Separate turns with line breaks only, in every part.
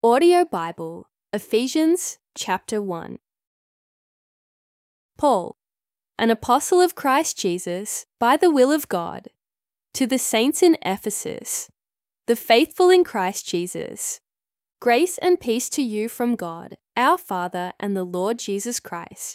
Audio Bible, Ephesians chapter 1. Paul, an apostle of Christ Jesus, by the will of God, to the saints in Ephesus, the faithful in Christ Jesus, grace and peace to you from God, our Father, and the Lord Jesus Christ.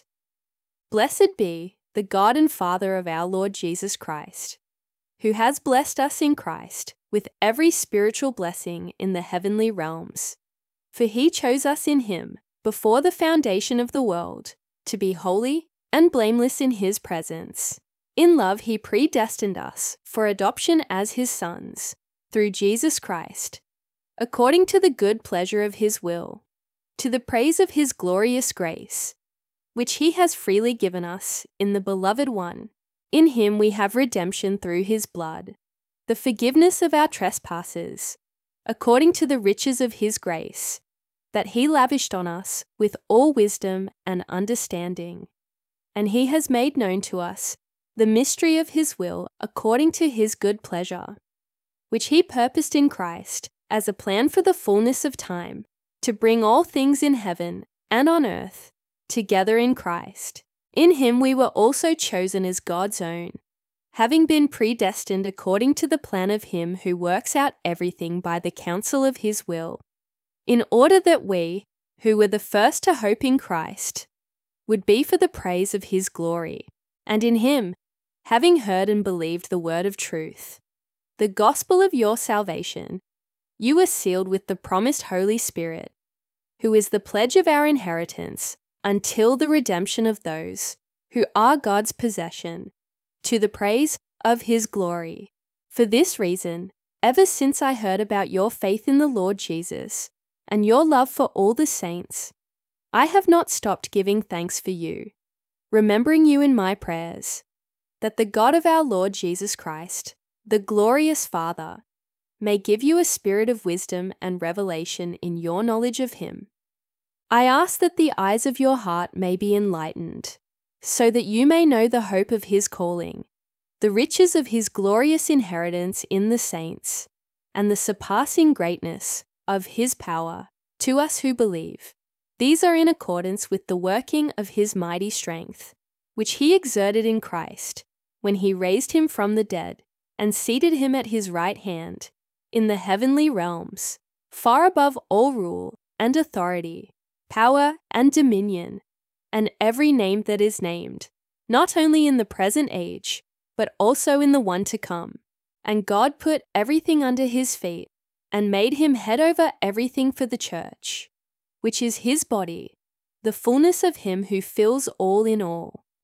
Blessed be the God and Father of our Lord Jesus Christ, who has blessed us in Christ with every spiritual blessing in the heavenly realms. For he chose us in him, before the foundation of the world, to be holy and blameless in his presence. In love he predestined us for adoption as his sons, through Jesus Christ, according to the good pleasure of his will, to the praise of his glorious grace, which he has freely given us in the Beloved One. In him we have redemption through his blood, the forgiveness of our trespasses, according to the riches of his grace, that he lavished on us with all wisdom and understanding. And he has made known to us the mystery of his will according to his good pleasure, which he purposed in Christ as a plan for the fullness of time, to bring all things in heaven and on earth together in Christ. In him we were also chosen as God's own, having been predestined according to the plan of him who works out everything by the counsel of his will, in order that we, who were the first to hope in Christ, would be for the praise of his glory. And in him, having heard and believed the word of truth, the gospel of your salvation, you were sealed with the promised Holy Spirit, who is the pledge of our inheritance until the redemption of those who are God's possession, to the praise of his glory. For this reason, ever since I heard about your faith in the Lord Jesus, and your love for all the saints, I have not stopped giving thanks for you, remembering you in my prayers, that the God of our Lord Jesus Christ, the glorious Father, may give you a spirit of wisdom and revelation in your knowledge of him. I ask that the eyes of your heart may be enlightened, so that you may know the hope of his calling, the riches of his glorious inheritance in the saints, and the surpassing greatness of his power to us who believe. These are in accordance with the working of his mighty strength, which he exerted in Christ, when he raised him from the dead and seated him at his right hand in the heavenly realms, far above all rule and authority, power and dominion, and every name that is named, not only in the present age, but also in the one to come. And God put everything under his feet, and made him head over everything for the church, which is his body, the fullness of him who fills all in all.